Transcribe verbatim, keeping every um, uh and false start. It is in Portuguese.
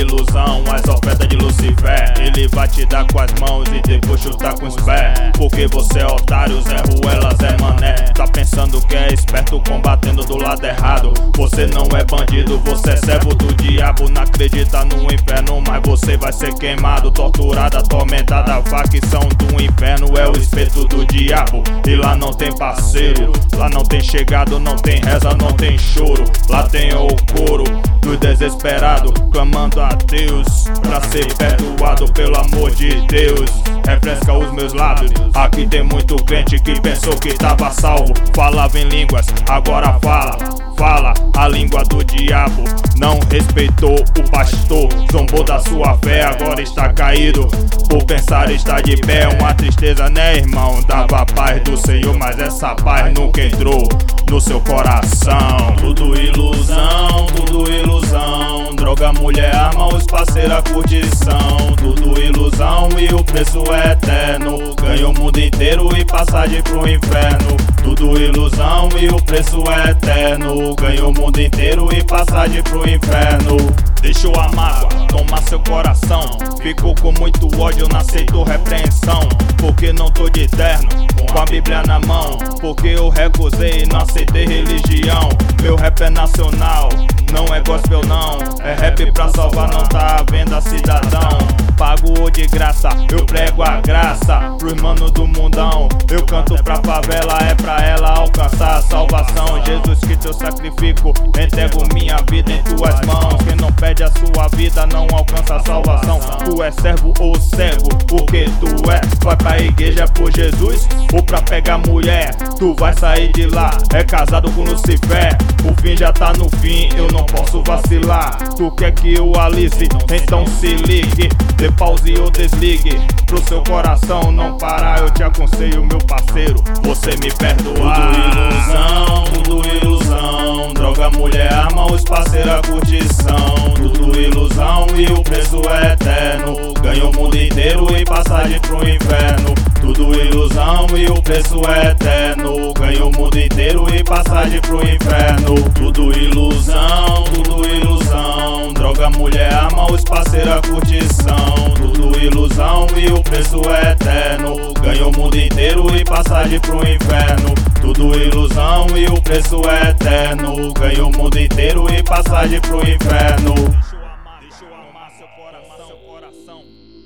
ilusão, as ofertas de Lucifer. Ele vai te dar com as mãos e depois chutar com os pés. Porque você é otário, Zé Ruela, Zé Mané. Tá pensando que é esperto combatendo do lado errado. Você não é bandido, você é servo do diabo. Não acredita no inferno, mas você vai ser queimado, torturado, atormentado. A facção do inferno é o espeto do diabo. E lá não tem parceiro, lá não tem chegado, não tem reza, não tem choro. Lá tem o coro do desesperado, clamando a Deus pra ser perdoado, pelo amor de Deus. Refresca os meus lábios. Aqui tem muito crente que pensou que tava salvo. Falava em línguas, agora fala, fala a língua do diabo. Não respeitou o pastor, zombou da sua fé, agora está caído. Por pensar está de pé, uma tristeza, né, irmão? Dava a paz do Senhor, mas essa paz nunca entrou no seu coração. Tudo ilusão, tudo ilusão. Droga, mulher, arma, os parceiros, a curtição. Tudo ilusão e o preço é eterno. Ganha o mundo inteiro e passagem pro inferno. Tudo ilusão e o preço é eterno. Ganha o mundo inteiro e passagem pro inferno. Deixou a mágoa tomar seu coração. Ficou com muito ódio, não aceitou repreensão. Porque não tô de terno, com a Bíblia na mão. Porque eu recusei e não aceitei religião. Meu rap é nacional, não é gospel não. É rap pra salvar, não tá à venda, cidadão. Pago ou de graça, eu prego a graça pros manos do mundão. Eu canto pra favela, é pra ela alcançar a salvação. Jesus que teu sacrifico, entrego minha vida em tuas mãos. Quem não pede a sua vida não alcança a salvação. Tu és servo ou cego, o que tu é? Vai pra igreja por Jesus ou pra pegar mulher? Tu vai sair de lá, é casado com Lucifer. O fim já tá no fim, eu não posso vacilar. Tu quer que eu alise? Então se ligue. Dê pause ou desligue, pro seu coração não parar. Eu te aconselho, meu parceiro, você me perdoar. Tudo ilusão, tudo ilusão. Droga, mulher, arma, os parceiros, a curtição. Tudo ilusão e o preço é eterno. Ganha o mundo inteiro e passagem pro inferno. Tudo ilusão e o preço é eterno. Ganha o mundo inteiro e passagem pro inferno. Tudo ilusão, tudo ilusão. Droga, mulher, arma, os parceiros, a curtição. Tudo ilusão e o preço é eterno. Ganha o mundo inteiro e passagem pro inferno. Tudo ilusão e o preço é eterno. Ganha o mundo inteiro e passagem pro inferno. Deixa eu amar seu coração.